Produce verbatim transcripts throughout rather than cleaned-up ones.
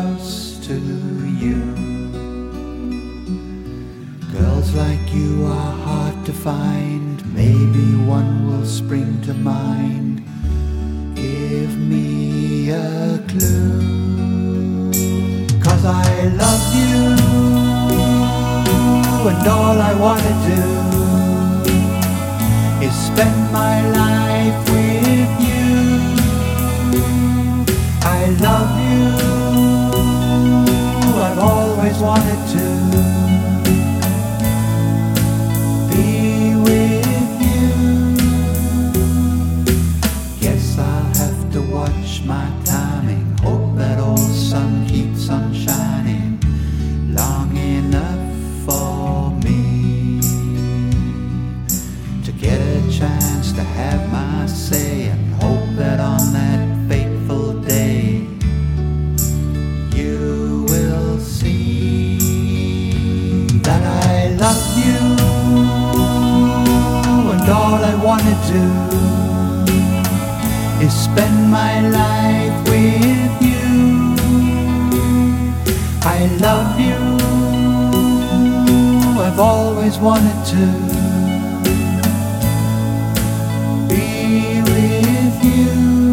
close to you. Girls like you are hard to find. Maybe one will spring to mind. Give me a clue. 'Cause I love you, and all I wanna do is spend my life with you. I love you, I've always wanted to be with you. Guess I'll have to watch my timing, hope that old sun keeps on shining long enough for me to get a chance to have my say, and hope that on that fateful day you will see that I love you, and all I wanna do is spend my life with you. I love you, I've always wanted to be with you.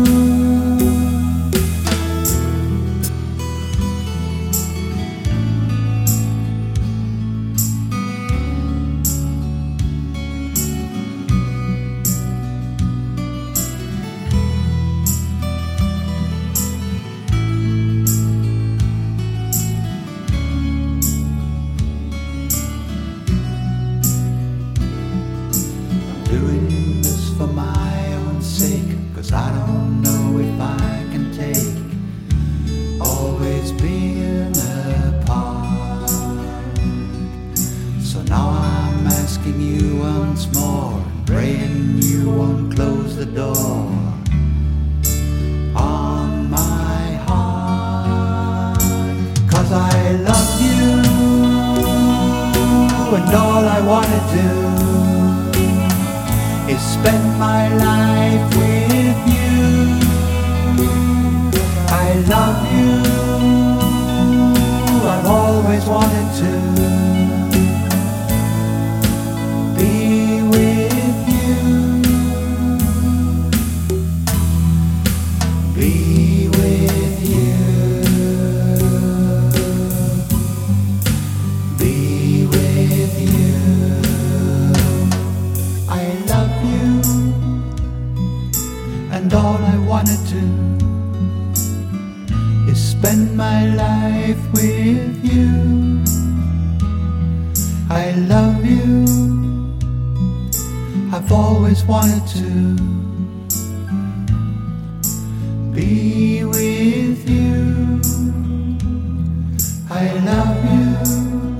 Doing this for my own sake, 'cause I don't know if I can take always being apart. So now I'm asking you once more, praying you won't close the door on my heart. 'Cause I love you, and all I wanna do is spend my life with you. I love you, I've always wanted to be with you. Be with you. Be with you. I love you, and all I wanna do is spend my life with you. I love you, I've always wanted to be with you. I love you.